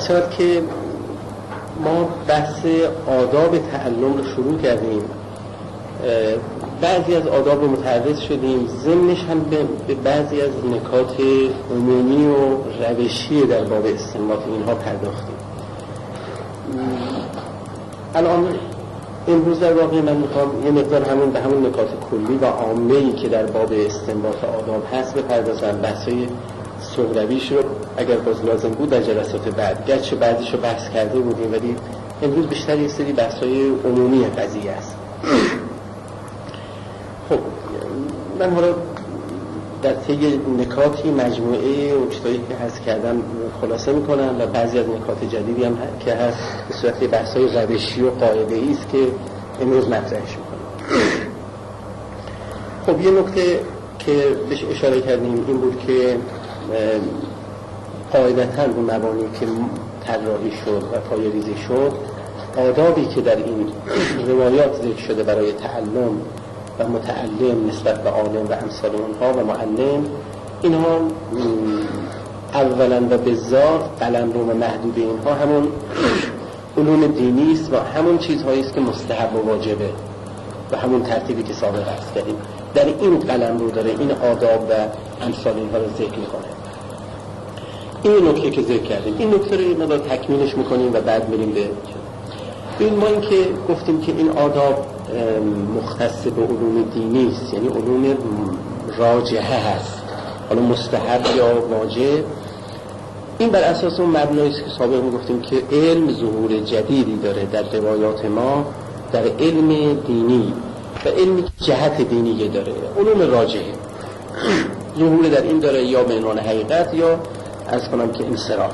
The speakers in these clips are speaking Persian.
عرض شد که ما بحث آداب تعلم رو شروع کردیم، بعضی از آداب رو متعرض شدیم، ضمنش هم به بعضی از نکات عمومی و روشی در باب استنباط اینها پرداختیم. الان امروز در واقع من میخوام یه مقدار به همون نکات کلی و عامه‌ای که در باب استنباط آداب هست بپردازم. بحث‌های صغرویش رو اگر باز لازم بود در جلسات بعد، گرچه بعضیش رو بحث کرده بودیم، ولی امروز بیشتر یه سری بحث‌های عمومی قضیه است. خب من حالا در طی نکاتی مجموعه نکاتایی که هست کردم خلاصه میکنم و بعضی از نکات جدیدی هم که هست به صورت بحث‌های روشی و قاعده‌ای است که امروز مطرحش میکنم. خب یه نکته که بهش اشاره کردیم این بود که قاعدتاً اون مبانی که طراحی شد و پایه‌ریزی شد، آدابی که در این روایات ذکر شده برای تعلم و متعلم نسبت به عالم و امثال اونها و معلم، اینها اولا و بالذات قلمرو و محدود اینها همون علوم دینی است و همون چیزهایی است که مستحب و واجبه و همون ترتیبی که سابق عرض کردیم در این قلمرو داره این آداب و امثال اینها رو ذکر میکنه. این نکته که ذکر کردیم، این نکته رو مقدار تکمیلش میکنیم و بعد میریم به این. ما این که گفتیم که این آداب مختص به علوم دینی است، یعنی علوم راجحه هست، حالا مستحب یا واجب، این بر اساس اون مبنایی است که سابق میگفتیم که علم ظهور جدیدی داره در روایات ما، در علم دینی و علمی جهت دینی داره، علوم راجحه ظهور در این داره، یا به عنوان حقیقت یا از کنم که انصراف.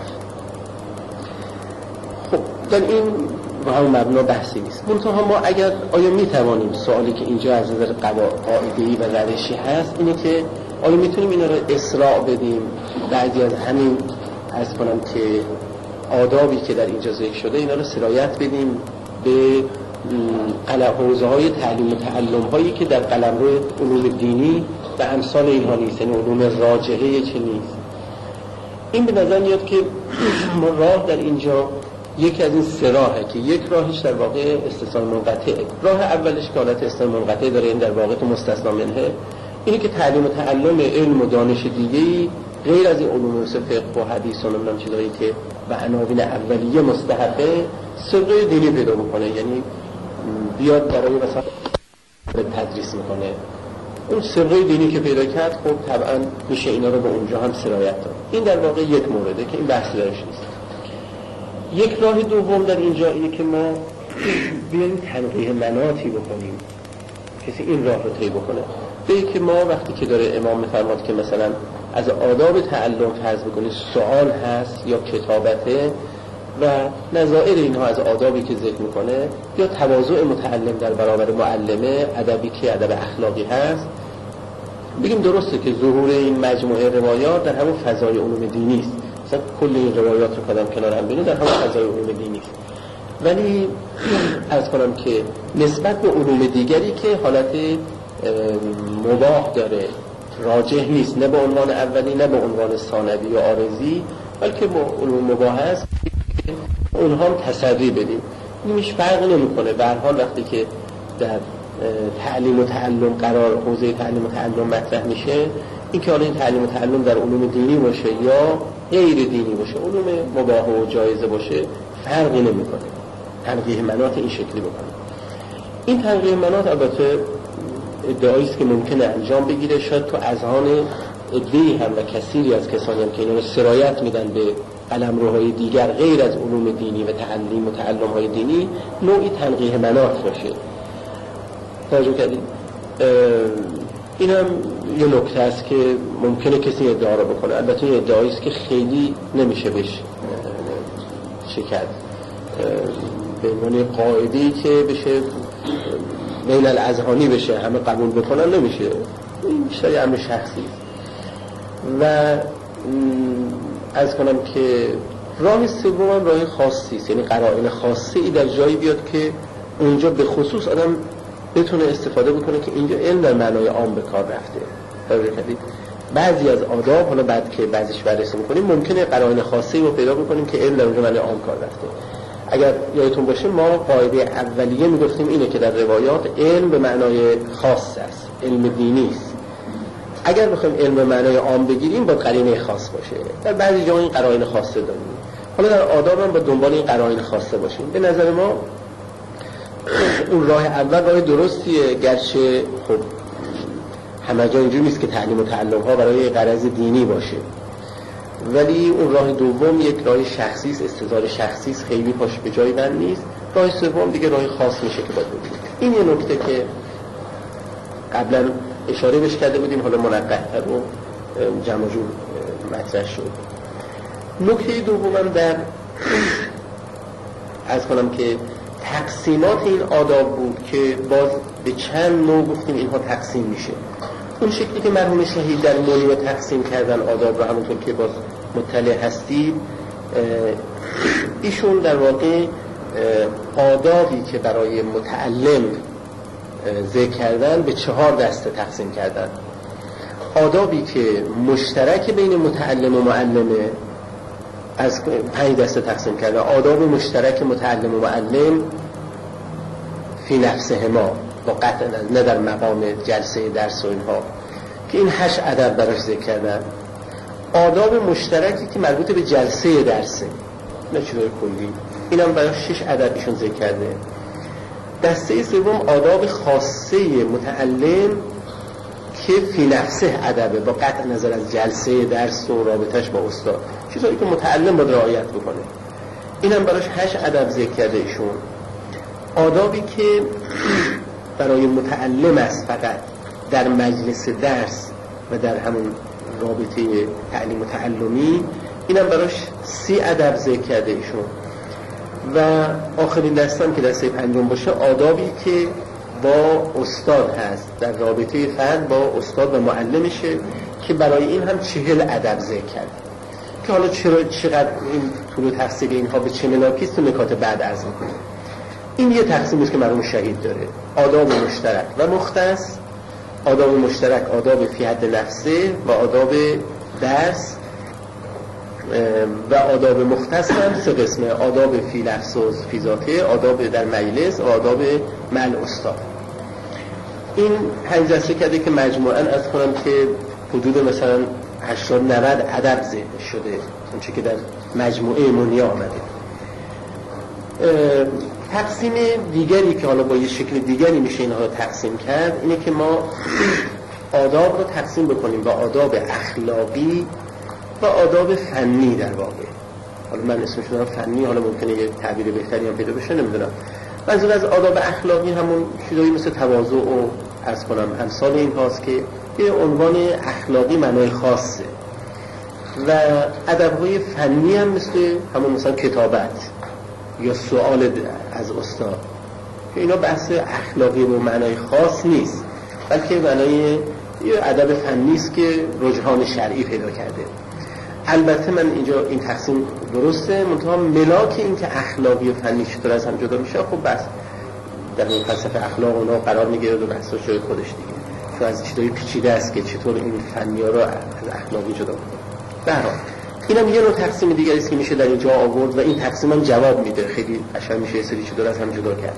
خب در این و هم مبنا بحثی نیست. منتها ما اگر آیا میتوانیم، سوالی که اینجا از نظر قاعده‌ای و روشی هست اینه که آیا میتونیم اینا رو اسراع بدیم، بعضی از همین از کنم که آدابی که در اینجا ذکر شده اینا رو سرایت بدیم به حوزه‌های تعلیم و تعلم هایی که در قلمرو علوم دینی و امثال اینها نیست، یعنی علوم راجحه چه نیست. این به نظر میاد که راه در اینجا یکی از این سه راهه که یک راهش در واقع استثناء منقطعه. راه اولش که حالت استثناء منقطع داره، این در واقع تو مستثنا منه، اینه که تعلیم و تعلم علم و دانش دیگه‌ای غیر از این علوم مثل فقه و حدیث و نمیدونم چیزایی که به عناوین اولیه مستحبه سابقه دینی پیدا بکنه، یعنی بیاد برای مثلا تدریس میکنه. اون سابقه دینی که پیدا کرد خب طبعا میشه اینا رو به اونجا هم سرایت داد. این در واقع یک مورده که این بحث درش نیست. یک راه دوم در اینجا اینه که ما بیاییم تنقیح مناطی بکنیم، کسی این راه رو طی بکنه. به که ما وقتی که داره امام میفرماد که مثلا از آداب تعلم فرض بکنید سوال هست یا کتابته و نظائر اینها از آدابی که ذکر میکنه، یا تواضع متعلم در برابر معلمه، ادبی که ادب اخلاقی هست، بگیم درسته که ظهور این مجموعه روایات در همون فضای علوم دینی است، مثلا کل این روایات رو کدام کنار هم بینید در همون فضای علوم دینی است، ولی عرض کنم که نسبت به علوم دیگری که حالت مباح داره، راجح نیست، نه به عنوان اولی نه به عنوان ثانوی یا عارضی، بلکه با علوم مباح است اونها هم تسری بدیم. اینش فرق نمیکنه. به هر حال وقتی که در تعلیم و تعلم قرار حوزه تعلیم و تعلم مطرح میشه، این که حالا این تعلیم و تعلم در علوم دینی باشه یا غیر دینی باشه، علوم مباح و جایزه باشه، فرقی نمیکنه. تنقیح مناط این شکلی بکنه. این تنقیح مناط البته ادعایی است که ممکنه انجام بگیره، شاید تو اذهان عده‌ای هم و کثیری از کسانی هم که اینا رو سرایت میدن به قلمروهای دیگر غیر از علوم دینی و تعلیم و تعلم‌های دینی، نوعی تنقیح مناط باشه. توجه کردید؟ این هم یه نکته است که ممکنه کسی ادعا رو بکنه. البته این ادعایی است که خیلی نمیشه بهش شکست به عنوان قاعده‌ای که بشه بین الاذهانی بشه همه قبول بکنن نمیشه. این بیشتر امر شخصی و از کنم که راه سوم هم راه خاصی است، یعنی قرائن خاصی در جایی بیاد که اونجا به خصوص آدم بتونه استفاده بکنه که اینجا علم در معنای عام به کار رفته. توجه کردید؟ بعضی از آداب، حالا بعد که بعضیش بررسی می‌کنیم، ممکنه قرائن خاصی رو پیدا بکنیم که علم در اونجا معنی عام کار رفته. اگر یادتون باشه ما قاعده اولیه میگفتیم اینه که در روایات علم به معنای خاص است، علم دینی است. اگر بخوایم علم به معنای عام بگیریم باید قرینه خاص باشه. در بعضی جاها این قرائن خاصه داریم. حالا در آداب هم با دنبال این قرائن خاصه باشیم. به نظر ما اون راه اول راه درستیه، گرچه خب همه جا اینجوری نیست که تعلیم و تعلم ها برای غرض دینی باشه، ولی اون راه دوم یک راه شخصی است، استظهار شخصی است، خیلی پاش به جای بند نیست. راه سوم دیگه راه خاص میشه که باید بگیم. این یه نکته که قبلا اشاره بهش کرده بودیم، حالا منقح‌تر و جمع جور مطرح شد. نکته دومم در عرض کنم که تقسیمات این آداب بود که باز به چند نوع گفتیم اینها تقسیم میشه. اون شکلی که مرحوم شهید در مورد تقسیم کردن آداب رو همونطور که باز مطلع هستید، ایشون در واقع آدابی که برای متعلم ذکر کردن به 4 دسته تقسیم کردن. آدابی که مشترک بین متعلم و معلمه از 5 دسته تقسیم کردن. آداب مشترک متعلم و معلم فی نفسهما، با قطع نه در مقام جلسه درس و اینها، که این 8 ادب براش ذکر کردن. آداب مشترکی که مربوط به جلسه درسه، نه چیزای کلی، اینم براش 6 ادب ایشون ذکر کرده. دسته سوم آداب خاصه متعلم که فی نفسه ادبه، با قطع نظر از جلسه درس و رابطش با استاد، چیزایی که متعلم باید رعایت بکنه. اینم براش 8 ادب ذکر کرده ایشون. آدابی که برای متعلم است فقط در مجلس درس و در همون رابطه تعلیم و تعلمی، اینم براش 30 ادب ذکر کرده ایشون. و آخرین دستم که دسته 5 باشه، آدابی که با استاد هست، در رابطه فرد با استاد و معلمشه، که برای این هم 40 ادب ذکر کرد. که حالا چقدر این طول و تفصیل اینها به چه ملاکیست تو نکات بعد عرض می‌کنم. این یه تقسیمی است که مرحوم شهید داره: آداب مشترک و مختص. آداب مشترک آداب فی حد نفسه و آداب درس، و آداب مختص هم 3 قسمه: آداب فی لفظ و فی ذاته، آداب در مجلس و آداب مع استاد. این 5 دسته کرده که مجموعاً از کنم که حدود مثلا 80-90 ادب ذکر شده، اونچه که در مجموعه منیا آمده. تقسیم دیگری که حالا با یه شکل دیگری میشه اینها رو تقسیم کرد، اینه که ما آداب رو تقسیم بکنیم با آداب اخلاقی و آداب فنی. در واقع حالا من اسمش رو فنی، حالا ممکنه یه تعبیر بهتری هم پیدا بشه، نمیدونم. منظور از آداب اخلاقی همون چیزایی مثل تواضع و عرض کنم امثال این هاست که یه عنوان اخلاقی معنای خاصه. و ادب‌های فنی هم مثل همون مثلا کتابت یا سوال از استاد، که اینا بحث اخلاقی و معنای خاص نیست، بلکه معنای یه ادب فنی است که رجحان شرعی پیدا کرده. البته من اینجا این تقسیم درسته، منتها ملاک این که اخلاقی و فنی چطور از هم جدا میشه، خب بس در این فلسفه اخلاق اونا قرار میگیره و بحثا شده خودش دیگه، چون از چیزای پیچیده است که چطور این فنی ها رو از اخلاقی جدا کنه. به هر حال اینم یه نوع تقسیم دیگری است که میشه در اینجا آورد و این تقسیم هم جواب میده، خیلی قشنگ میشه یه سری چیزا از هم جدا کرد.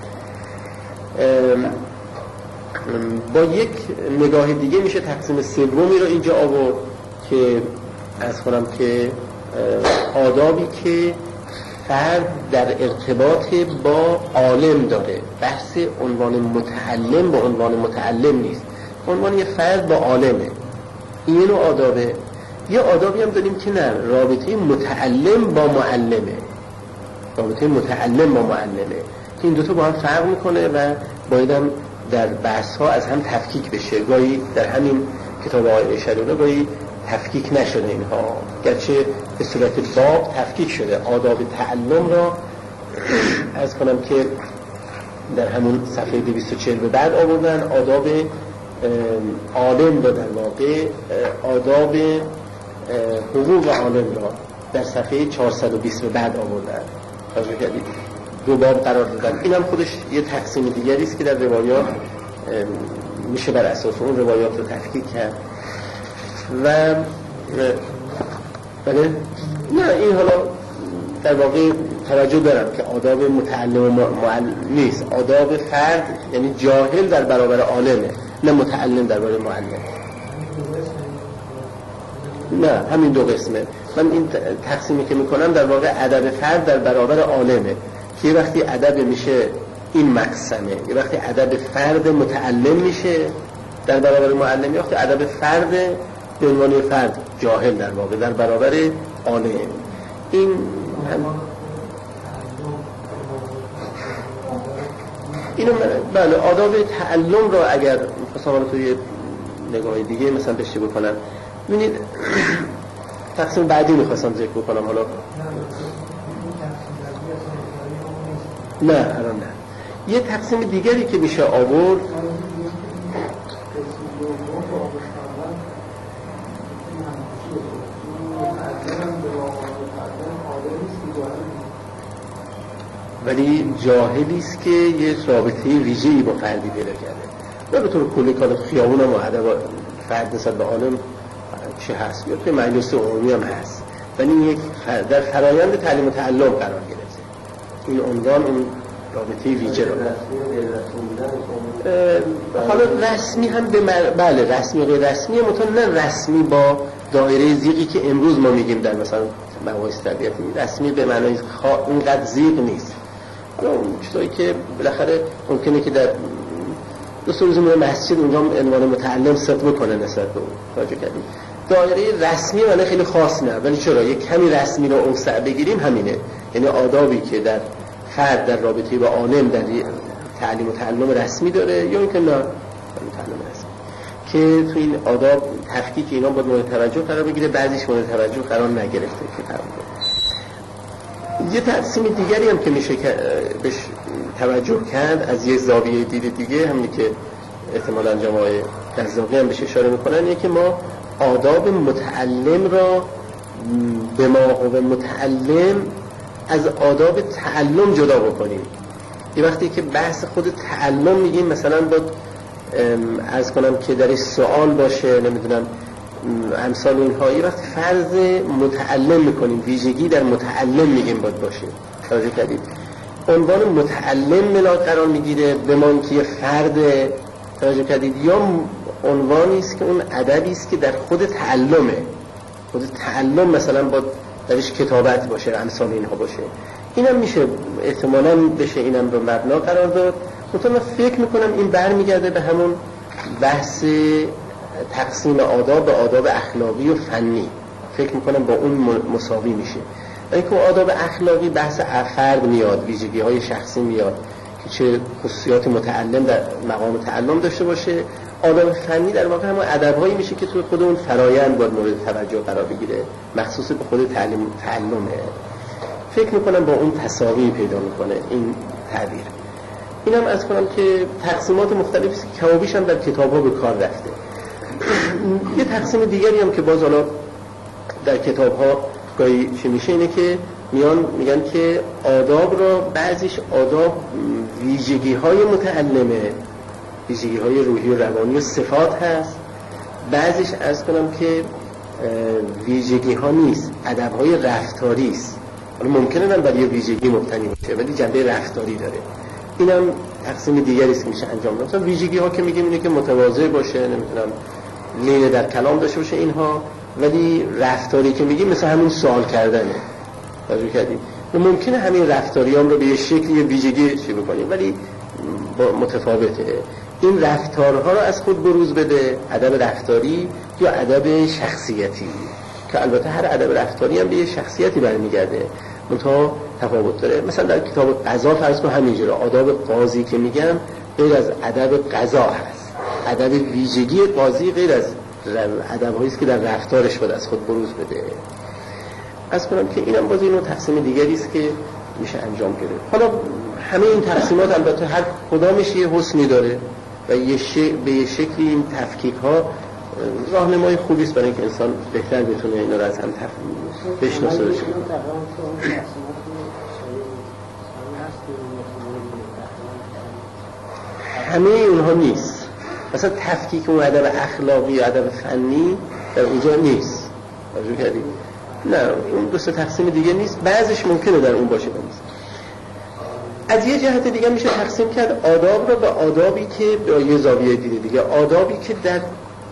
با یک نگاه دیگه میشه تقسیم سومی رو اینجا آورد که از کنم که آدابی که فرد در ارتباط با عالم داره. بحث عنوان متعلم با عنوان متعلم نیست، عنوان یه فرد با عالمه. این نوع آدابه. یه آدابی هم داریم که نه، رابطه متعلم با معلمه، رابطه متعلم با معلمه، که این دوتا با هم فرق میکنه و باید هم در بحث ها از هم تفکیک بشه. گاهی در همین کتاب آقای شریعه گاهی تفکیک نشده اینها، گرچه به صورت باب تفکیک شده. آداب تعلم را از کنم که در همون صفحه 240 به بعد آوردن، آداب عالم را در واقع آداب حقوق عالم را در صفحه 420 به بعد آوردن. توجه کردید؟ 2 باب قرار دادن. اینم خودش یه تقسیم دیگری است که در روایات میشه بر اساس اون روایات رو تفکیک کرد. و بله نه این حالا در واقع توجه دارم که آداب متعلم و معلم نیست، آداب فرد یعنی جاهل در برابر عالمه، نه متعلم در برابر معلم. نه همین دو قسمه. من این تقسیمی که میکنم در واقع ادب فرد در برابر عالمه که یه وقتی ادب میشه این مقسمه، یه وقتی ادب فرد متعلم میشه در برابر معلم، یا وقتی ادب فرد به عنوان فرد جاهل در واقع در برابر عالم. این اینو بله آداب تعلم را اگر مثلا توی نگاه دیگه مثلا بهش بکنم، ببینید تقسیم بعدی میخواستم ذکر بکنم حالا نه الان نه. یه تقسیم دیگری که میشه آورد ولی جاهلی است که یه رابطه ویژه‌ای با فردی پیدا کرده. نه به طور کلی کار خیابون هم ادب فرد نسبت به عالم چه هست یا توی مجلس عمومی هم هست، ولی یک در فرایند تعلیم و تعلم قرار گرفته. این عنوان اون رابطه ویژه رو حالا رسمی هم بله رسمی غیر رسمی متون نه رسمی با دایره زیقی که امروز ما میگیم در مثلا مباحث طبیعتی، رسمی به معنای اینقدر زیق نیست. حالا اون چیزایی که بالاخره ممکنه که در دو سه روز مسجد اونجا عنوان متعلم صدق بکنه نسبت به اون توجه کردیم. دایره رسمی معنی خیلی خاص نه، ولی چرا یک کمی رسمی رو اوسع بگیریم همینه، یعنی آدابی که در فرد در رابطه با عالم در تعلیم و تعلم رسمی داره یا اینکه نه تعلم رسمی که تو این آداب تفکیک اینا باید مورد توجه قرار بگیره، بعضیش مورد توجه قرار نگرفته که یه تقسیم دیگری هم که میشه بهش توجه کرد از یه زاویه دید دیگه، همین که احتمالاً جماعه قزاقی هم بهش اشاره میکنن، اینه که ما آداب متعلم را به موقع متعلم از آداب تعلم جدا بکنیم. یه وقتی که بحث خود تعلم میگیم مثلا باید عرض کنم که درش سوال باشه نمیدونم امثال اینها، یه وقتی فرض متعلم میکنیم ویژگی در متعلم میگیم باید باشه. توجه کردید عنوان متعلم ملاک قرار میگیره به من که یه فرد، توجه کردید، یا عنوانی است که اون ادبی است که در خود تعلمه، خود تعلم مثلا باید درش کتابت باشه امثال اینها باشه. اینم میشه احتمالاً بشه اینم رو مبنا قرار داد. من فکر میکنم این برمیگرده به همون بحث تقسیم آداب به آداب اخلاقی و فنی، فکر میکنم با اون مساوی میشه. ولی که آداب اخلاقی بحث فرد میاد، ویژگی های شخصی میاد که چه خصوصیات متعلم در مقام تعلم داشته باشه. آداب فنی در واقع همون ادب‌هایی میشه که توی خود اون فرایند باید مورد توجه قرار بگیره، مخصوص به خود تعلمه. فکر میکنم با اون تساوی پیدا میکنه این تعبیر. اینم از کنم که تقسیمات مختلفی است که کمابیش هم در کتاب‌ها به کار رفته. یه تقسیم دیگری هم که باز حالا در کتاب‌ها گاهی چه میشه اینه که میگن که آداب را بعضیش آداب ویژگی‌های متعلمه، ویژگی‌های روحی و روانی و صفات هست، بعضیش از کنم که ویژگی‌ها نیست، ادب‌های رفتاری است. حالا ممکنه من برای ویژگی مبتنی باشه ولی جنبه رفتاری داره. اینم تقسیم دیگری است که میشه انجام داد. مثلا ویژگی‌ها که میگیم اینه که متواضع باشه، نمیدونم لین در کلام داشته باشه اینها، ولی رفتاری که میگیم مثلا همین سوال کردنه. توجه کردید؟ ممکنه همین رفتاریام رو به یه شکلی ویژگی چی بکنیم ولی متفاوته. این رفتارها رو از خود بروز بده، ادب رفتاری یا ادب شخصیتی، که البته هر ادب رفتاری هم به یه شخصیتی برمیگرده، منتها تفاوت داره. مثلا در کتاب قضا فرض کن همینجوره، آداب قاضی که میگم غیر از ادب قضا هست، ادب ویژگی قاضی غیر از ادب‌هایی است که در رفتارش باید از خود بروز بده. از کنم که اینم باز اینو تقسیم دیگری است که میشه انجام گرفت. حالا همه این تقسیمات البته هر کدامش یه حسنی داره و به یه شکلی این تفکیک‌ها راهنمای خوبی است برای اینکه انسان بهتر بتونه اینا رو از هم بشناسه. همه اونها نیست. مثلا تفکیک اون ادب اخلاقی و ادب فنی در اونجا نیست. توجه کردید؟ نه اون دو سه تقسیم دیگه نیست، بعضیش ممکنه در اون باشه نیست. از یه جهت دیگه میشه تقسیم کرد آداب رو به آدابی که به یه زاویه دیگه آدابی که در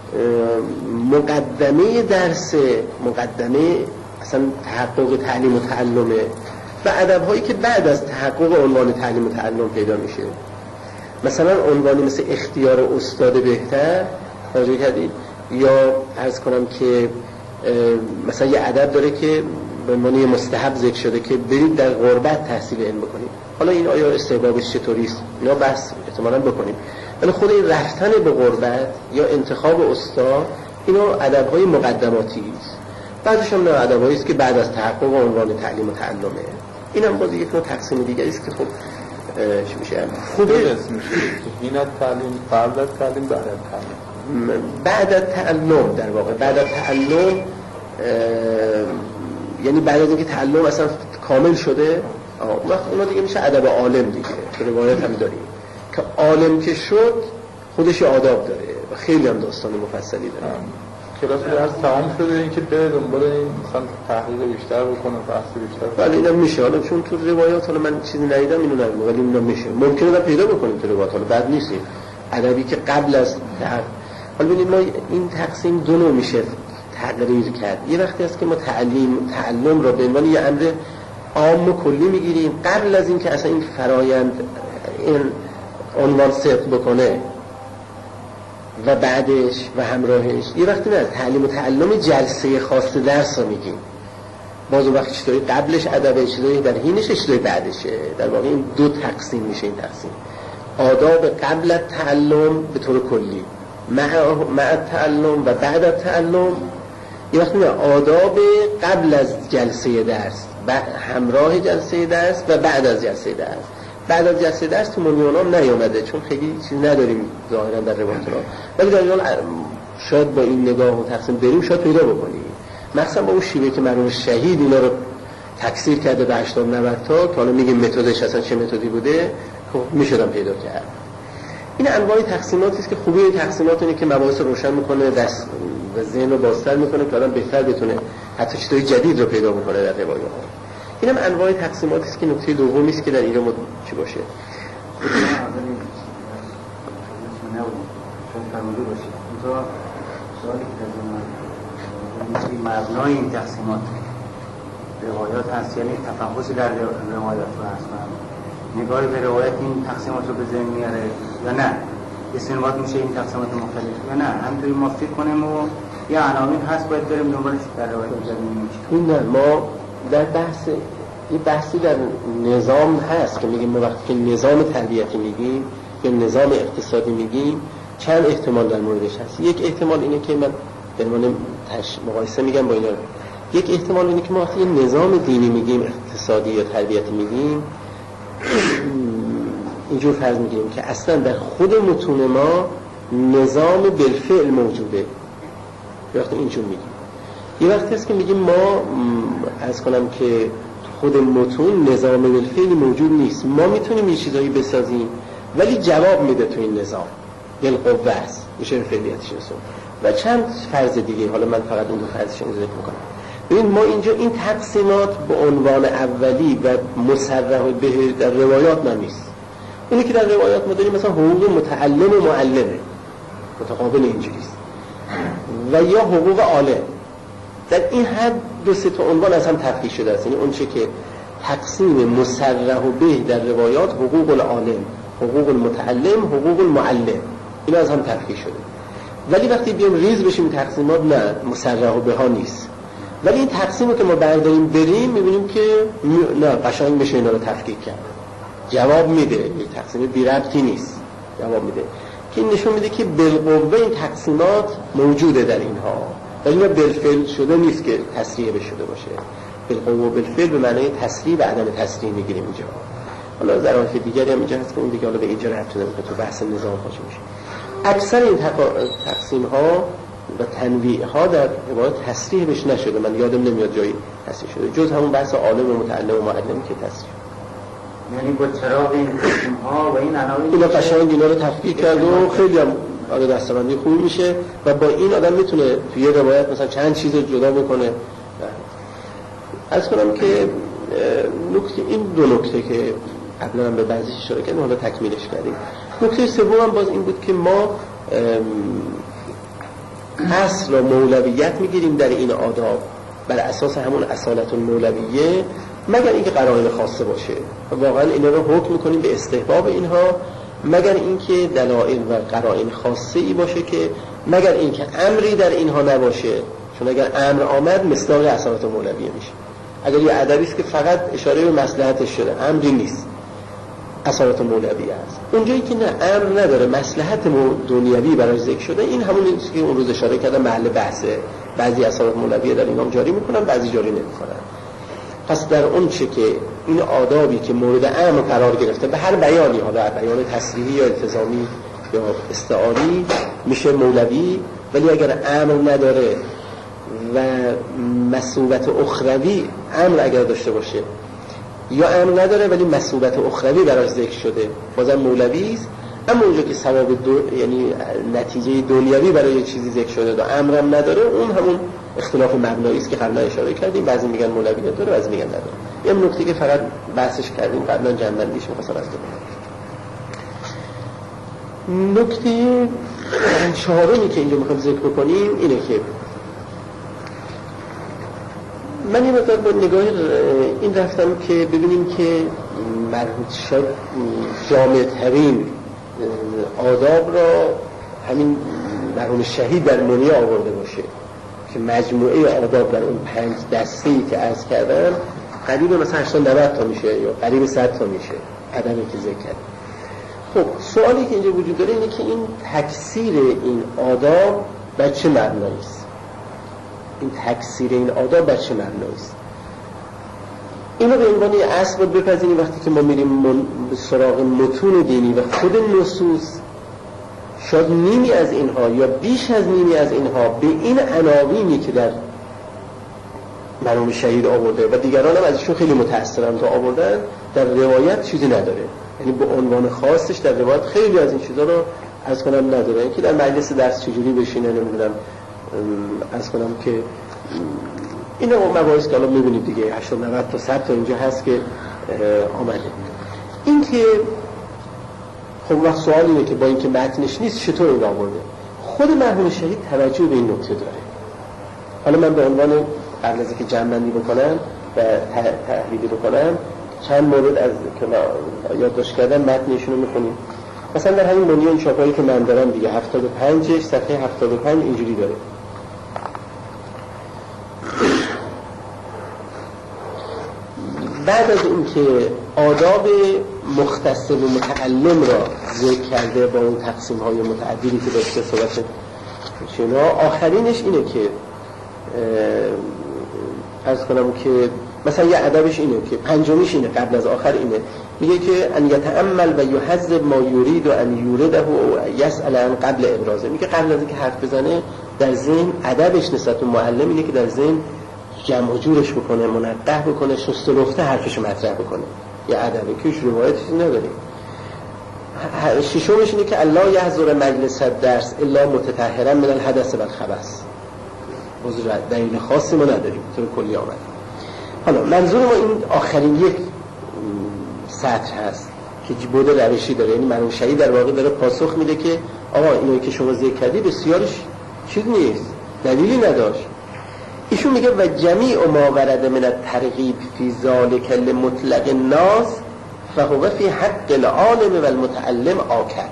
مقدمه درس، مقدمه اصلا تحقق تعلیم و تعلمه، و ادب‌هایی که بعد از تحقق عنوان تعلیم و تعلم پیدا میشه. مثلا عنوانی مثل اختیار استاد بهتر، توجه کردید؟ یا عرض کنم که مثلا یه ادب داره که به معنی مستحب ذکر شده که برید در غربت تحصیل علم بکنید. حالا این آیا استحبابش چطوریست؟ اینا بحث احتمالاً بکنیم. ولی خود این رفتن به غربت یا انتخاب استاد، اینا ادب‌های مقدماتی است. بعضیش هم ادب‌هایی است که بعد از تحقق عنوان تعلیم و تعلمه. اینم باز یک نوع تقسیم دیگه است که خب چی میشه؟ خوبه اسم میشه این تعلیم، قبل از تعلیم، بعد از تعلیم. بعد از تعلم در واقع، بعد از تعلم یعنی بعد از اینکه تعلم اصلا کامل شده، وقت اونا دیگه میشه ادب عالم دیگه. تو روایت هم داریم که عالم که شد خودش آداب داره و خیلی هم داستان مفصلی داره. کلاس درس تمام شده، اینکه بره دنبال این مثلا تحقیق بیشتر بکنه، بحث بیشتر. ولی اینم میشه، حالا چون تو روایات حالا من چیزی ندیدم اینو نمیدونم، ولی اینم میشه، ممکنه دا پیدا بکنیم تو روایات، حالا بد نیست. ادبی که قبل از حالا ببینید ما این تقسیم دو نوع میشه تقریر کرد. یه وقتی است که ما تعلم رو به عنوان یه امر عام و کلی میگیریم قبل از اینکه اصلا این فرایند این عنوان صدق بکنه، و بعدش و همراهش یه وقتی نه تعلیم و تعلم جلسه خاص درس رو میگیم. باز اون وقت چطوری قبلش ادب، چطوری در حینش، چطوری بعدشه. در واقع این دو تقسیم میشه. این تقسیم آداب قبل از تعلم به طور کلی، مع تعلم و بعد از تعلم. یه وقتی نه آداب قبل از جلسه درس، همراه جلسه درس و بعد از جلسه درس. بعد از جلسه درس تو منیونام نیامده چون خیلی چیز نداریم ظاهرا در روایت ها، ولی در حال شاید با این نگاه و تقسیم بریم شاید پیدا بکنیم. مثلا با اون شیوه که مرحوم شهید اینا رو تکثیر کرده به 80-90 تا که حالا میگیم متدش اصلا چه متدی بوده، خب میشدم پیدا کرد. این انواع تقسیماتی است که خوبی این تقسیمات اینه که مباحث روشن میکنه، دست و ذهن رو بازتر میکنه که آدم بهتر بتونه حتی چیزای جدید رو پیدا بکنه در روایات. اینم انواع تقسیماتی است که نکته دومی است که در اینجا چی باشه. مبنای این تقسیمات روایات هست، یعنی تفحصی در روایات هست، نگاهی به روایت این تقسیمات رو به ذهن میاره یا نه، استنباط میشه این تقسیمات مختلف یا نه، همینطوری ما فکر کنیم و یه عناوین هست باید بریم دنبالش در روایت بزنیم. این نه، ما در یه بحثی در نظام هست که میگیم ما وقتی که نظام تربیتی میگیم یا نظام اقتصادی میگیم چند احتمال در موردش هست. یک احتمال اینه که من به عنوان مقایسه میگم با اینا، یک احتمال اینه که ما وقتی نظام دینی میگیم، اقتصادی یا تربیتی میگیم، اینجور فرض میگیریم که اصلا در خود متون ما نظام بالفعل موجوده. وقتی اینجور میگیم یه وقتی هست که میگیم ما عرض کنم که خود متون نظام بالفعلی موجود نیست، ما میتونیم یه چیزایی بسازیم ولی جواب میده تو این نظام، بالقوه است، میشه فعلیتش رسون. و چند فرض دیگه، حالا من فقط اون دو فرضش رو ذکر میکنم. ببین ما اینجا این تقسیمات به عنوان اولی و مصرح به در روایات نیست. اینی که در روایات ما داریم مثلا حقوق متعلم و معلمه، متقابل اینجوریست، و یا حقوق عالم. در این حد دو سه تا عنوان از هم تفکیک شده است. یعنی اون چه که تقسیم مصرح به در روایات، حقوق العالم، حقوق المتعلم، حقوق المعلم، اینا از هم تفکیک شده. ولی وقتی بیام ریز بشیم تقسیمات، نه مصرح به ها نیست. ولی این تقسیمو که ما برداریم بریم میبینیم که نه قشنگ بشه اینا رو تفکیک کرد، جواب میده. این تقسیم بی ربطی نیست، جواب میده که این نشون میده که بالقوه این تقسیمات موجوده در اینها، ولی ما بالفعل شده نیست که تسریع بشده باشه. بالقوه و بالفعل به معنای تسریع و عدم تسریع میگیریم اینجا. حالا ظرافت دیگری هم اینجا هست که اون دیگه حالا به اینجا ربط نمیکنه، تو بحث نظام پاشه میشه. اکثر این تقسیم ها و تنویع ها در روایات تصریح بهش نشده، من یادم نمیاد جایی تصریح شده جز همون بحث عالم و متعلم و معلم که تصریح. یعنی با چراغ این تقسیم ها و این عناوین اینا قشنگ اینا رو تفکیک کرد و خیلی هم آدم دستبندی خوبی میشه و با این آدم میتونه توی یه روایت مثلا چند چیز جدا بکنه. عرض کنم که این دو نکته که قبلا هم به بعضیش اشاره کردیم حالا تکمیلش کردیم. نکته سوم هم باز این بود که ما اصل و مولویت میگیریم در این آداب بر اساس همون اصالت المولویه، مگر اینکه قرائن خاصه باشه و واقعا اینا رو حکم میکنیم به استحباب اینها، مگر اینکه دلایل و قرائن خاصه ای باشه که مگر اینکه امری در اینها نباشه، چون اگر امر آمد مصداق اصالت المولویه میشه. اگر یه ادبی است که فقط اشاره به مصلحتش شده، امری نیست، اصالت مولویه است. اونجایی که نه امر نداره، مصلحت دنیوی برای ذکر شده، این همون چیزی که اون روز اشاره کردم محل بحثه. بعضی اصالت مولویه در اینام جاری میکنن، بعضی جاری نمیکنن. پس در اون چه که این آدابی که مورد امر قرار گرفته به هر بیانی، حالا بیان تصریحی یا التزامی یا استعاری، میشه مولوی. ولی اگر امر نداره و مثوبت اخروی امر اگر داشته باشه، یا امر نداره ولی مثوبت اخروی براش ذکر شده، بازم مولوی است. اما اونجا که ثواب یعنی نتیجه دنیوی برای چیزی ذکر شده و امرم نداره، اون همون اختلاف مبنایی است که قبلا اشاره کردیم. بعضی میگن مولویت داره، بعضی میگن نداره. یه نکته که فقط بحثش کردیم قبلا، جنبندیش می‌خواستم از کنم. نکته چهارمی که اینجا می‌خوام ذکر بکنیم اینه که من یه مقدار با نگاه این رفتم که ببینیم که شاید جامع ترین آداب را همین مرحوم شهید در منیه آورده باشه که مجموعه آداب در اون 5 دسته‌ای که عرض کردم قریب مثلا 80-90 تا میشه یا قریب 100 تا میشه عدمی که ذکر کردم. خب سوالی که اینجا وجود داره اینه که این تکثیر این آداب بر چه مبنایی است؟ این تکثیر این آداب بر چه مبنایی است؟ اینو به عنوان یه اصل باید بپذیریم وقتی که ما میریم به سراغ متون دینی و خود نصوص، شاید نیمی از اینها یا بیش از نیمی از اینها به این عناوینی که در مرحوم شهید آورده و دیگران هم ازشون خیلی متأثرن تا آوردن، در روایت چیزی نداره. یعنی به عنوان خاصش در روایت خیلی از این چیزا رو از کنم نداره. اینکه در مجلس درس چجوری بشینه نمیدونم، از کنم که این مباحث که الان میبینید دیگه 80-90 تا 100 تا اینجا هست که آمده. این که خب وقت سوال اینه که با اینکه متنش نیست چطور این آورده؟ خود مرحوم شهید توجه به این نکته داره. حالا من به عنوان قبل از اینکه جمع‌بندی بکنم و تحلیل بکنم چند مورد از که ما یادداشت کردم متنشون رو میخونیم. مثلا در همین منیه این چاپایی که من دارم دیگه 75 صفحه 75 اینجوری داره: بعد از این که آداب مختص و متعلم را ذکر کرده با اون تقسیم‌های متعددی که داشته صحبت شما، آخرینش اینه که عرض کنم که مثلا یه ادبش اینه که پنجمیش اینه قبل از آخر اینه، میگه که ان یتأمل و یحذب ما یرید و ان یورده و یسأل عن قبل ابرازه. میگه قبل از اینکه حرف بزنه در ذهن ادبش نسبت به معلم اینه که در ذهن جمع و جورش بکنه، منقح بکنه، شست و رفته حرفشو مطرح بکنه. یه ادبی که هیچ روایتش نداریم. ششمش اینه که الله یحضر مجلس الدرس الا متطهرا من الحدث و الخبث. موضوع دلیل خاصی ما نداریم، طور کلی آمده. حالا منظور ما این آخرین یک سطر هست که بود روشی داره. یعنی مرحوم شهید در واقع داره پاسخ میده که آقا اینایی که شما ذکر کردی بسیارش چیز نیست، دلیلی نداشت. ایشون میگه و جمیع ما ورد من الترغیب فی ذلک لمطلق الناس فهو فی حق العالم و المتعلم آکد.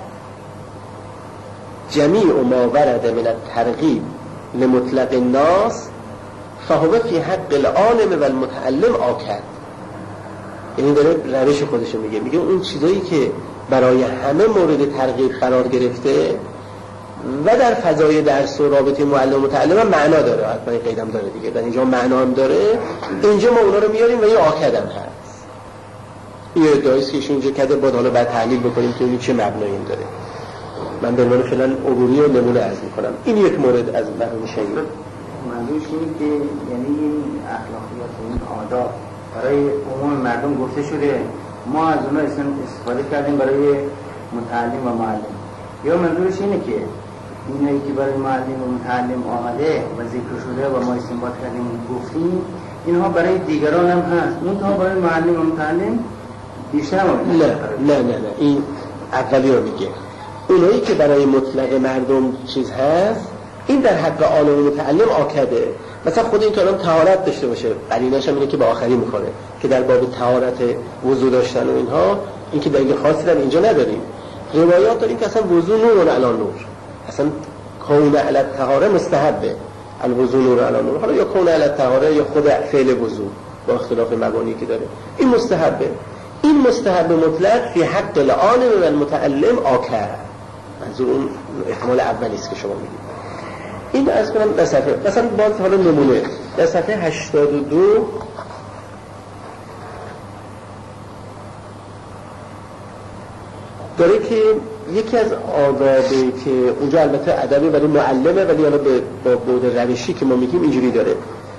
جمیع ما ورد من الترغیب لمطلق الناس فهو فی حق العالم و المتعلم آکد. یعنی داره روش خودشو میگه اون چیزایی که برای همه مورد ترغیب قرار گرفته و در فضای درس و رابطه معلم و متعلم هم معنا داره، حتما این قیدم داره دیگه، در اینجا معنا هم داره، اینجا ما اونا رو میاریم و یه آکد هم هست. یه ادعاییست که ایشون اینجا کرده، باید حالا بعد تحلیل بکنیم که این چه مبنایی این داره. من به عنوان فعلا عبوری و نمونه عرض میکنم. این یک مورد از مرحوم شهید. منظورش اینه که یعنی این اخلاقیات و این آداب برای عموم مردم گفته شده، ما از اونها استفاده کردیم برای متعلم و معلم. یا منظورش اینه که اینایی که برای معلم و متعلم آمده و ذکر شده و ما استنباط کردیم گفتیم اینها برای دیگران هم هست، منتها برای معلم و متعلم بیشتر نه این اولی رو میگه. اونایی که برای مطلق مردم چیز هست این در حق عالم متعلم آکده. مثلا خود این که آدم طهارت داشته باشه، قرینش هم اینه که به آخری میخوره که در باب طهارت وضو داشتن و اینها این که دلیل خاصی در اینجا نداریم. روایات داریم که اصلا وضو نور علی نور، اصلا کون علی الطهاره مستحبه، الوضو نور علی نور. حالا یا کون علی الطهاره یا خود فعل وضو با اختلاف مبانی که داره این مستحبه. این مستحب مطلق فی حق العالم و المتعلم آکد. منظور اون احتمال اولی است که شما میگید. این از کنم در صفحه مثلا باز حالا نمونه در صفحه 82 داره که یکی از آدابی که اونجا البته ادبی برای معلمه ولی حالا با بعد روشی که ما میگیم اینجوری داره.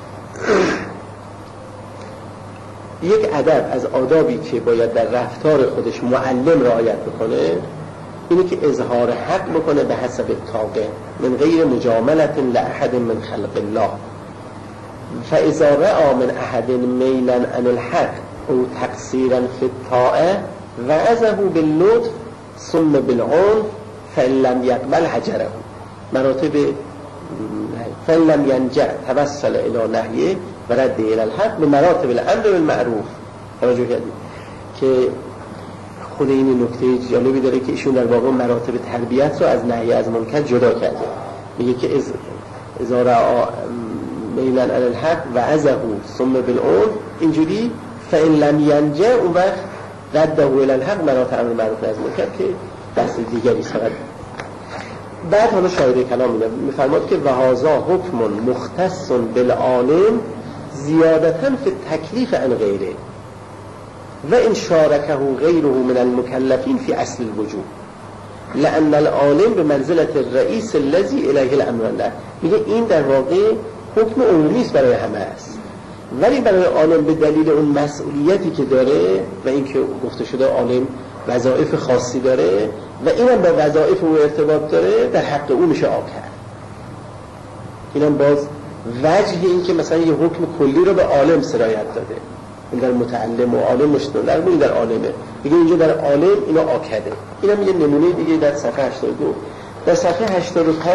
یک ادب از آدابی که باید در رفتار خودش معلم رعایت بکنه اینه که اظهار حق بکنه به حسب طاقه من غیر مجاملت لاحد من خلق الله، فاذا رأى من احد میلا عن الحق او تقصیرا فی الطاعه وعظه باللطف ثم بالعنف فان لم يقبل حجره. مراتب فان لم ينجع توسل الى نهیه و رد الى الحق به مراتب الامر بالمعروف. توجه کردید که خود این نکته جالبی داره که ایشون در واقع مراتب تربیت رو از نهی از منکر جدا کرده. میگه که اذا رأى میلا علی الحق و عظه ثم بالعنف اینجوری فان لم ینجع اون وقت رده الی الحق مراتب امر معروف از منکر که بحث دیگری است. بعد حالا شاهد کلام میفرماد که وهذا حکم مختص بالعالم زیادتاً فی التکلیف عن غیره و ان شارکه غیره من المکلفین فی اصل الوجوب لأن العالم به منزلت الرئیس الذی الیه الامر له. میگه این در واقع حکم عمومی است برای همه است، ولی برای عالم به دلیل اون مسئولیتی که داره و اینکه گفته شده عالم وظایف خاصی داره و اینم با وظایف او ارتباط داره در حق او میشه آکر. اینم باز وجه این که مثلا یه حکم کلی رو به عالم سرایت داده. این در متعلم و عالم مشتمل در این در عالمه. میگه اینجا در عالم اینا آکده. اینم یه نمونه دیگه در صفحه 82. در صفحه 85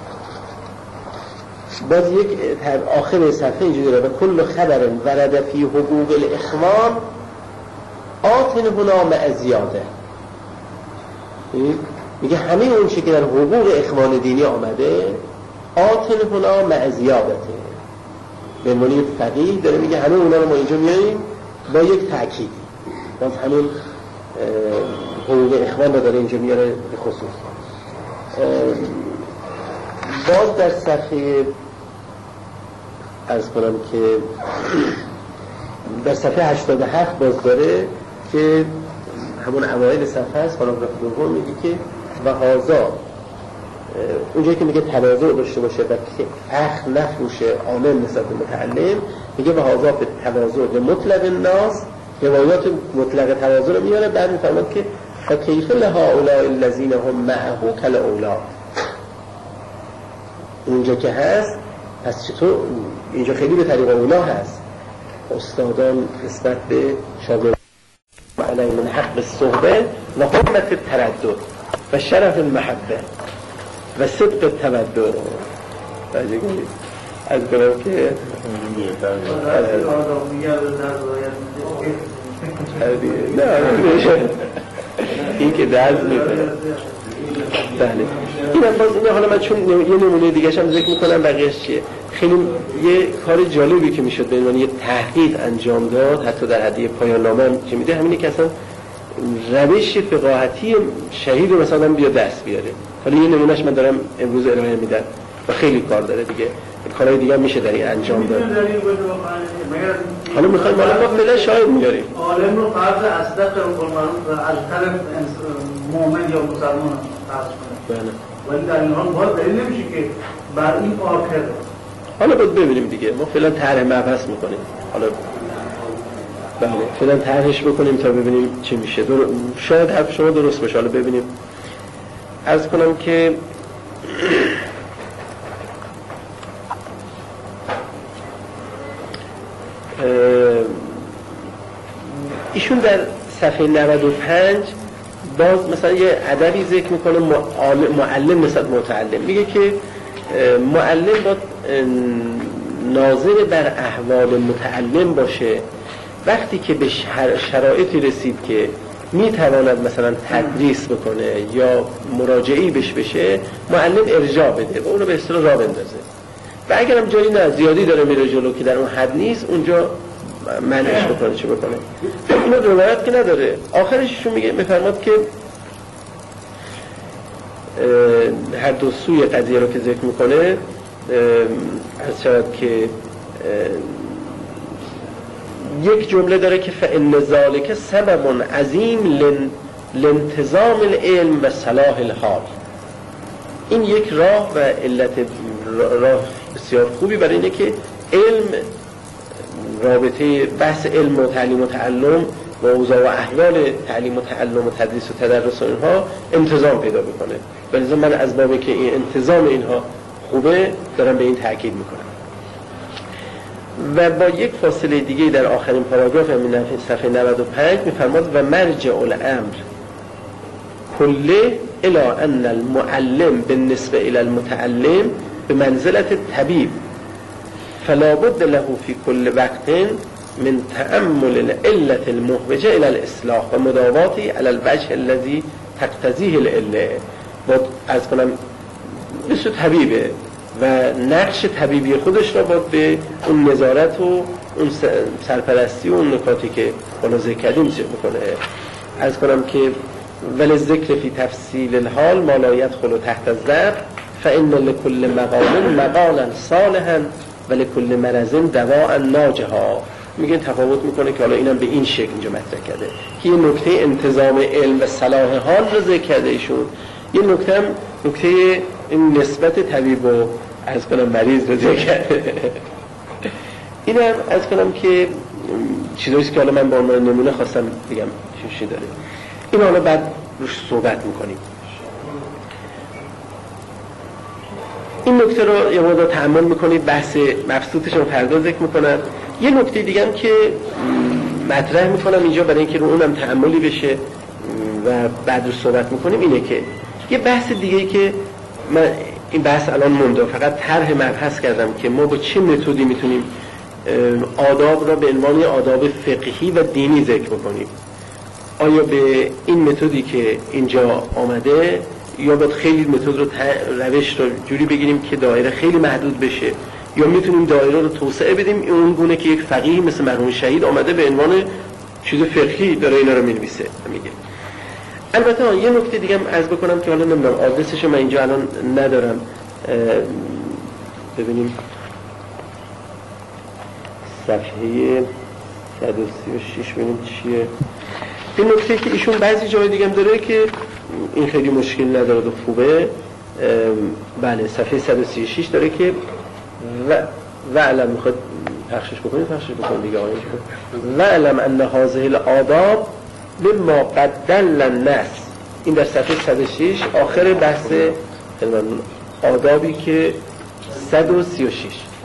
باز یک آخر صفحه اینجوری داره و کل خبر ورد فی حقوق الاخوان آتن هنا مع زیاده. میگه همه اون چیزی که در حقوق اخوان دینی آمده آتن هنا مع زیادته. به معنی فقیه داره میگه همه اونا رو ما اینجا میاریم با یک تأکید. باز همین حقوق اخوان رو داره اینجا میاره به خصوص. باز در صفحه عرض کنم که در صفحه 87 باز داره که همون اوایل صفحه است، پاراگراف دوم میگه که و هازا اونجایی که میگه تواضع داشته باشه و که فخر نفروشه عالم نسبت به متعلم، میگه و هازا به تواضع به مطلق الناس، روایات مطلق تواضع رو میاره. بعد میفرماد که فکیف لهؤلاء الذین هم معه کالاولاد. اونجا که هست پس چطور اینجا خیلی به طریق اولا هست. استادان نسبت به شاگرد معنی من حق الصحبه و حرمت التردد و شرف المحبه و صدق التودد. از کنم که این که درز میده. بله این باز این حالا من چون یه نمونه دیگه هم ذکر میکنم بقیه‌اش چیه. خیلی یه کار جالبی که میشد به عنوان یه تحقیق انجام داد حتی در حد پایان نامه هم که میده همینه که اصلا روش فقاهتی شهید رو مثلا بیا دست بیاره. حالا یه نمونهش من دارم امروز ارائه میدم و خیلی کار داره دیگه. کارهای دیگه هم میشه در این انجام داد. حالا میخوایم حالا ما فعلا شاهد میاریم عالم رو فرض اصدق رو کنم از طرف مؤمن یا مسلمان فرض کنه. بله. ولی در این حال باید دلیل نمیشه که بر این آخر. حالا باید ببینیم دیگه. ما فعلا طرح مبحث میکنیم. حالا بله فعلا طرحش بکنیم تا ببینیم چی میشه. شاید حرف شما درست باشه. حالا ببینیم. عرض کنم که ایشون در صفحه 95 باز مثلا یه ادبی ذکر میکنه معلم مثل متعلم. میگه که معلم باید ناظر بر احوال متعلم باشه. وقتی که به شرایطی رسید که میتواند مثلا تدریس بکنه یا مراجعی بشه، معلم ارجاع بده و اونو به اصطلاح راه بندازه. و اگرم جایی نه زیادی داره میره جلو که در اون حد نیست، اونجا منعش بکنه چه بکنه. اینو روایت که نداره. آخرششون میفرماد که هر دو سوی قضیه رو که ذکر میکنه از شاید که یک جمله داره که فإن ذلک سبب عظیم لانتظام العلم و صلاح الحال. این یک راه و علت راه بسیار خوبی برای اینه که علم، رابطه بحث علم و تعلیم و تعلم و اوضاع و احوال تعلیم و تعلم و تدریس و تدرس و اینها انتظام پیدا بکنه. ولی من از بابی که این انتظام اینها خوبه دارم به این تأکید میکنم. و با یک فاصله دیگه در آخرین پاراگراف همین صفحه 95 میفرماد و مرجع الامر کله الی ان المعلم بالنسبه الی المتعلم بمنزلة الطبيب فلا بد له في كل وقت من تأمل العلة المحوجة الى الاصلاح و مداواتی على الوجه الذي تقتضیه العله. باید از کنم مثل طبیبه و نقش طبیبی خودش را باید به اون نظارت و اون سرپرستی و اون نکاتی که بالا ذکر کردیم بکنه. از کنم که ولی ذکر فی تفصیل الحال ما لا يدخل تحت الذر فإن لكل مقال مقالا صالحا و لكل مرض دواء ناجحا. میگن تفاوت میکنه که حالا اینم به این شکل اینجا مطرح کرده که یه نکته انتظام علم و صلاح حال رو ذکر کرده ایشون. یه نکته این نسبت طبیب و از کنم مریض رو ذکر کرده. اینم از کنم که چیزاییست که حالا من با عنوان نمونه خواستم بگم چی داره. این حالا بعد روش صحبت میکنیم. این نکته رو یه مقدار تأمل میکنید، بحث مبسوطش رو فردا ذکر میکنم. یه نکته دیگه هم که مطرح میکنم اینجا برای اینکه رو اونم تأملی بشه و بعد روش صحبت میکنیم اینه که یه بحث دیگه که من این بحث الان مونده فقط طرح مبحث کردم که ما با چه متدی میتونیم آداب را به عنوان آداب فقهی و دینی ذکر بکنیم. آیا به این متدی که اینجا آمده یا باید خیلی متد رو روش رو جوری بگیریم که دایره خیلی محدود بشه، یا میتونیم دایره رو توسعه بدیم اون گونه که یک فقیه مثل مرحوم شهید آمده به عنوان چیز فقهی داره اینا رو می‌نویسه میگه. البته یه نکته دیگه هم عرض بکنم که حالا نمیدونم آدرسش رو من اینجا الان ندارم، ببینیم صفحه 136 ببینیم چیه. این نکته که ایشون بعضی جای دیگه هم داره که این خیلی مشکل نداره و خوبه. بله صفحه 136 داره که و علم میخواد پخشش بکنید دیگه آقای و علم ان هذه الآداب مما قد دل النص. این در صفحه 106 آخر بحث آدابی که 136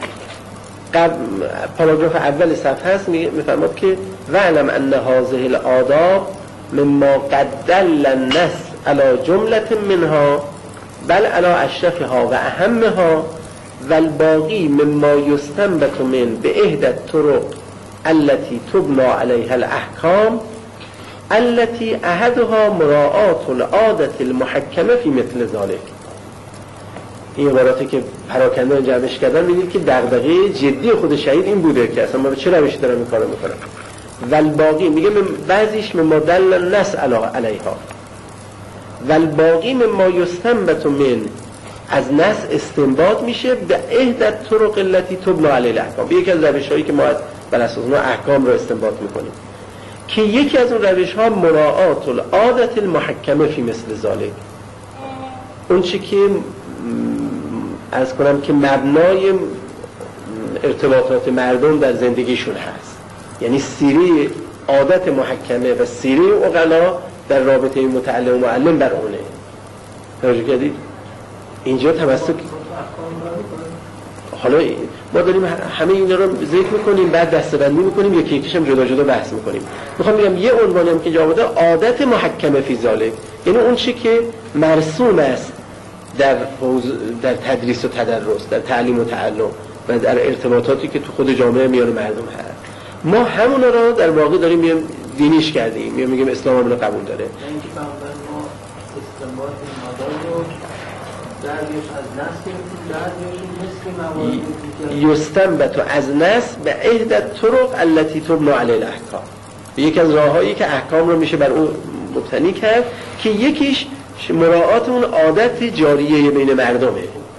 پاراگراف اول صفحه هست میفرماد که و علم ان هذه الآداب مما قد دل النص على جملة منها بل على اشرفها و اهمها و الباقی مما یستنبط من به احدى الطرق التي تبنى عليها الاحکام التي احدها مراعاة العادة المحکمه فی مثل ذلك. این عباراتی که پراکنده جمعش کردن می‌بینید که دغدغه جدی خود شهید این بوده که اصلا ما به چه روشی دارم این کارو میکنم. و الباقی میگه بعضیش مما دل النص علیها و الباقی مما یستنبط من از نص استنباط میشه به احدى الطرق التي تبنى علی الاحکام. یکی از روش‌هایی که ما بر اساس اونها احکام رو استنباط میکنیم که یکی از اون روش‌ها مراعات العادة المحکمه فی مثل ذلك. اون چی که از کنم که مبنای ارتباطات مردم در زندگیشون هست، یعنی سیره عادت محکمه و سیره عقلا در رابطه متعلم و معلم بر اونه. توجه کردید؟ اینجا تمسک. حالا ما داریم همه اینا رو ذکر میکنیم، بعد دسته‌بندی میکنیم، یکی یکیش هم جدا جدا بحث میکنیم. میخوام بگم یه عنوانی هم که جا بوده عادت محکمه فی ذالک، یعنی اون چی که مرسوم است در تدریس و تدرس، در تعلیم و تعلم و در ارتباطاتی که تو خود جامعه میان مردم هست، ما همونا رو در واقع داریم میام دینیش کردیم، میگیم اسلام هم رو قبول داره. اینکه فرضاً ما استنباط مدار رو دریاش از نص گرفتیم، دریاش یستنبط از نص به عهدت طرق التي تبنى علی الاحکام، یکی از راههایی که احکام رو میشه بر اون مبتنی کرد که یکیش مراعات اون عادت جاریه بین مردمه.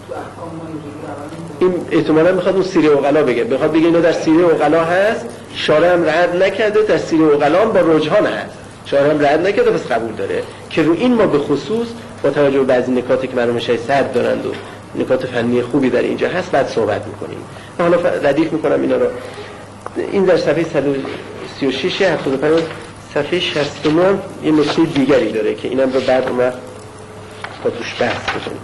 این احتمالاً میخواد اون سیره عقلا بگه، بخواد بگه اینا در سیره عقلا هست، شارع هم رد نکرده، در سیره عقلا هم با رجحان هست، شارع هم رد نکرده پس قبول داره، که رو این ما به خصوص با توجه به بعضی نکاتی که مرحوم شیخ صد دارند و نکات فنی خوبی در اینجا هست بعد صحبت میکنیم. حالا ردیف میکنم اینا رو. این در صفحه 136 75 صفحه 69 یه نکته دیگری داره که اینم رو بعد ما با توش بحث میکنیم.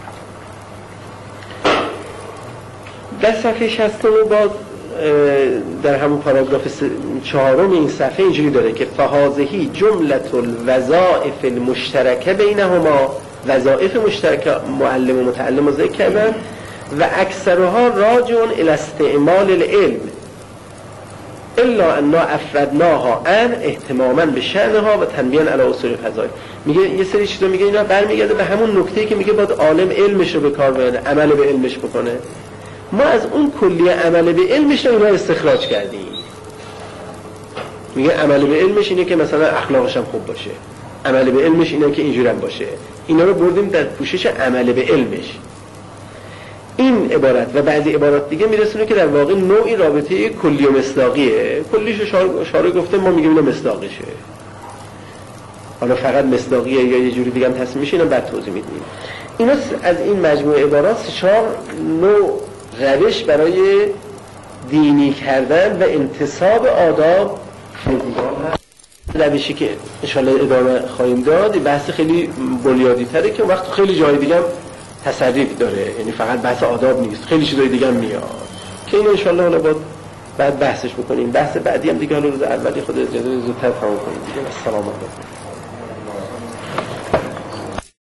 در صفحه 69 باز در همون پاراگراف 4 این صفحه اینجوری داره که فهذه جملة الوظائف المشترکه بینهما، وظایف مشترک معلم و متعلم ذکر کردن و اکثرها راجع الی استعمال العلم الا انا افردناها ان اهتماما به شأنها و تنبیها علی اصول الفضائل. میگه یه سری چیزا میگه اینا برمیگرده به همون نکته‌ای که میگه باید عالم علمش رو به کار ببره، عمل به علمش بکنه. ما از اون کلیه عمل به علمش رو استخراج کردیم. میگه عمل به علمش اینه که مثلا اخلاقش هم خوب باشه، عمل به علمش اینه که اینجوری هم باشه، اینا رو بردیم در پوشش عمل به علمش. این عبارت و بعضی عبارات دیگه میرسونه که در واقع نوعی رابطه کلی و مصداقیه. کلیش شارع گفته، ما میگیم اینو مصداقشه، حالا فقط مصداقیه یا یه جوری دیگه هم تصمیم میشه، اینو بعد توضیح میدیم. اینا از این مجموعه عبارات 4 نوع روش برای دینی کردن و انتصاب آداب روشی که انشاءالله ادامه خواهیم داد. بحث خیلی بنیادی تره که وقت خیلی جای دیگه هم تصریف داره، یعنی فقط بحث آداب نیست، خیلی چیزای دیگه هم میاد که این انشاءالله حالا باید بعد بحثش بکنیم. بحث بعدی هم دیگه حالا روز اولی خود زودتر تمام کنیم دیگه. السلام علیکم.